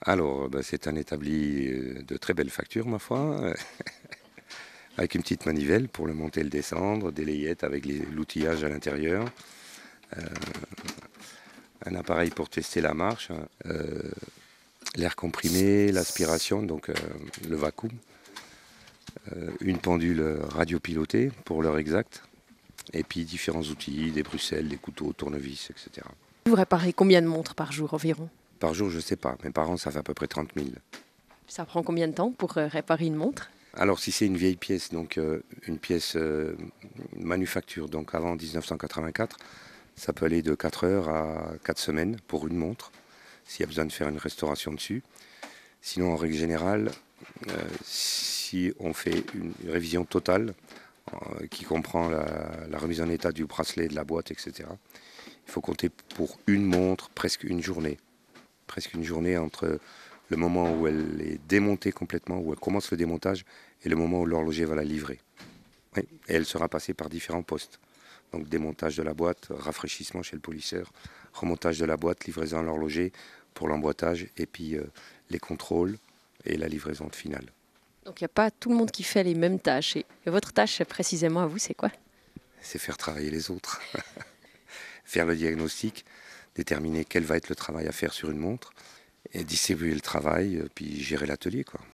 Alors, c'est un établi de très belle facture, ma foi, avec une petite manivelle pour le monter et le descendre, des layettes avec l'outillage à l'intérieur, un appareil pour tester la marche, l'air comprimé, l'aspiration, donc le vacuum, une pendule radiopilotée pour l'heure exacte, et puis différents outils, des bruxelles, des couteaux, tournevis, etc. Vous réparez combien de montres par jour environ? Par jour, je ne sais pas, mais par an, ça fait à peu près 30 000. Ça prend combien de temps pour réparer une montre? Alors si c'est une vieille pièce, donc une pièce manufacture, donc avant 1984, ça peut aller de 4 heures à 4 semaines pour une montre, s'il y a besoin de faire une restauration dessus. Sinon, en règle générale, si on fait une révision totale, qui comprend la remise en état du bracelet, de la boîte, etc., il faut compter pour une montre presque une journée. Presque une journée entre le moment où elle est démontée complètement, où elle commence le démontage, et le moment où l'horloger va la livrer. Oui, et elle sera passée par différents postes. Donc démontage de la boîte, rafraîchissement chez le polisseur, remontage de la boîte, livraison à l'horloger pour l'emboîtage, et puis les contrôles et la livraison finale. Donc il n'y a pas tout le monde qui fait les mêmes tâches. Et votre tâche précisément à vous, c'est quoi? C'est faire travailler les autres, faire le diagnostic, déterminer quel va être le travail à faire sur une montre, et distribuer le travail, puis gérer l'atelier, quoi.